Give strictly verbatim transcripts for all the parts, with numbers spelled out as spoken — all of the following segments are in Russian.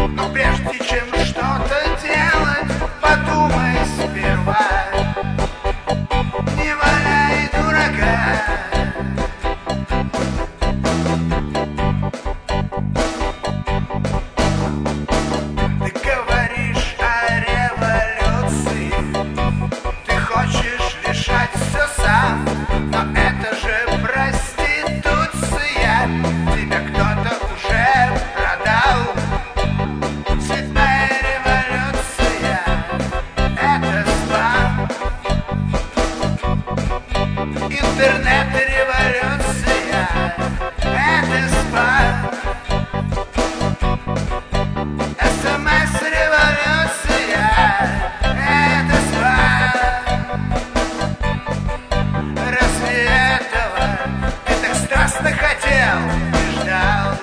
Но прежде чем что-то делать, подумай сперва. Не валяй дурака. Ты говоришь о революции, ты хочешь решать все сам, но это же проституция, тебя кто-то уже продал. Цветная революция — это спам. Интернет-революция — это спам. СМС-революция — это спам. Разве этого ты так страстно хотел и ждал?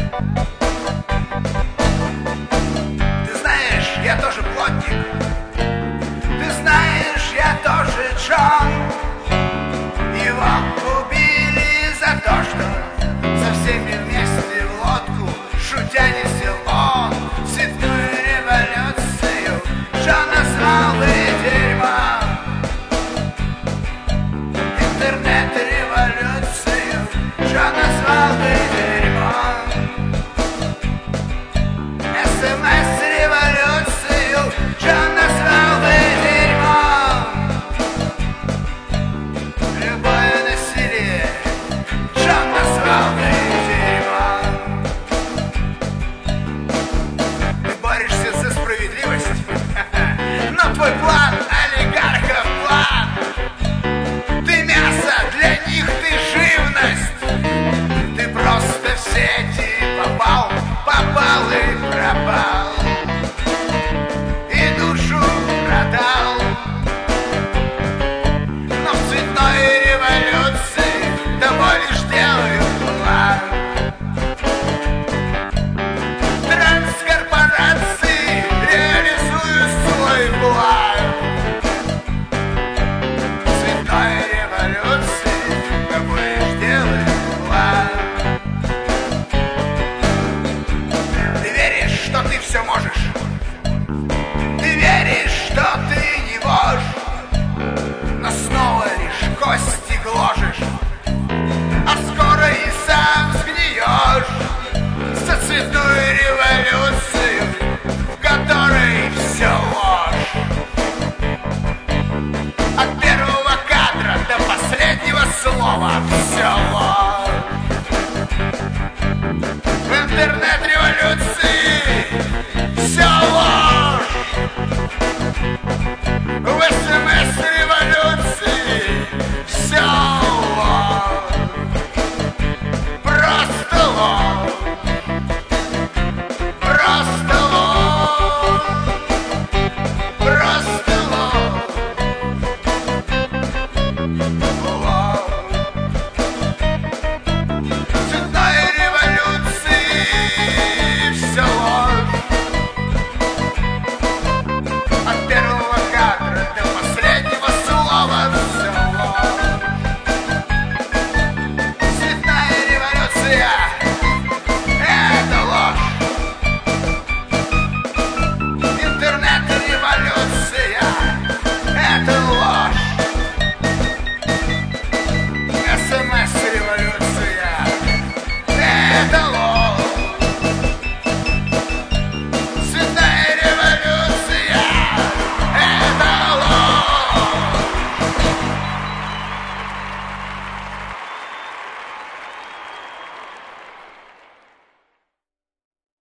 Ты знаешь, я тоже плотник. Ты знаешь, я тоже Джон. Его убили за то, что со всеми вместе в лодку шутя несел он цветную революцию. Джон назвал бы дерьмом интернет-революцию. Джон назвал бы дерьмом СМС